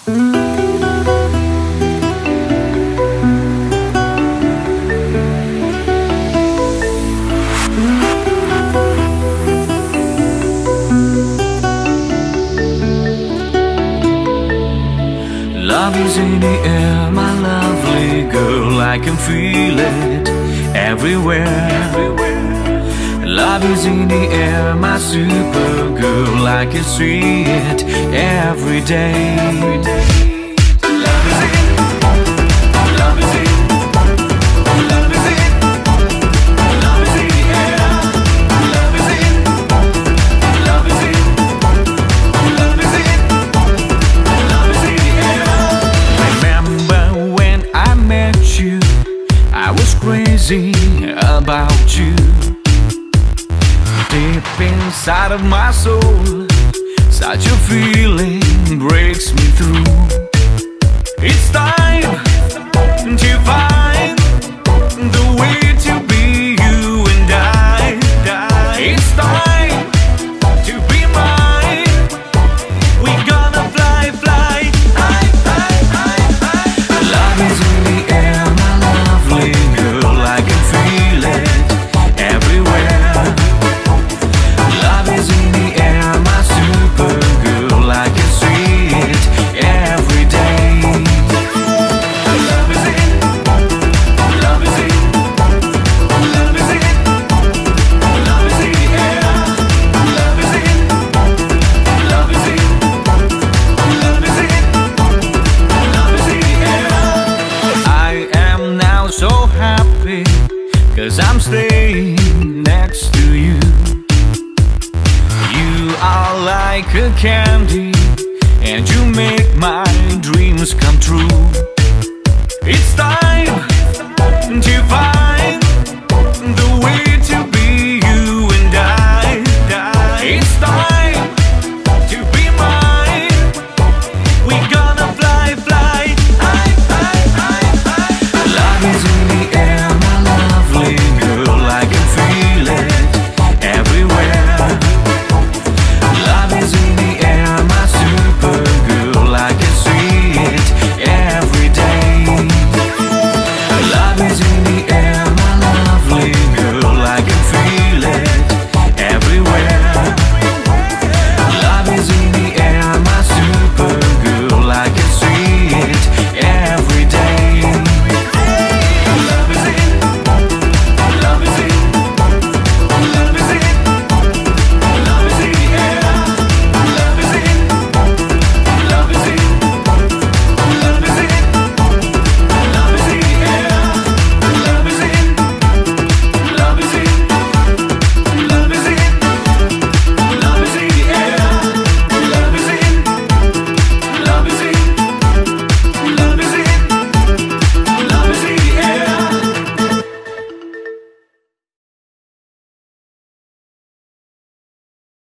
Love is in the air, my lovely girl, I can feel it everywhere. Love is in the air, my super girl, I can see it every day. Love is in, love is in, love is in, love is in the air. Love is in, love is in, love is in, love is in the air. Remember when I met you, I was crazy about you. Deep inside of my soul, such a feeling breaks me through. It's time to find the way to be you and I. It's time to be mine. We're gonna fly, fly. Love is in the air, my lovely girl, I can feel it everywhere. Love is in the air, my super girl, I can see it every day. Love is in, love is in, love is in, love is in the air. Love is in, love is in, love is in, love is in the air. I am now so happy, 'cause I'm staying next to you. You are like a candy, and you make my dreams come true. It's time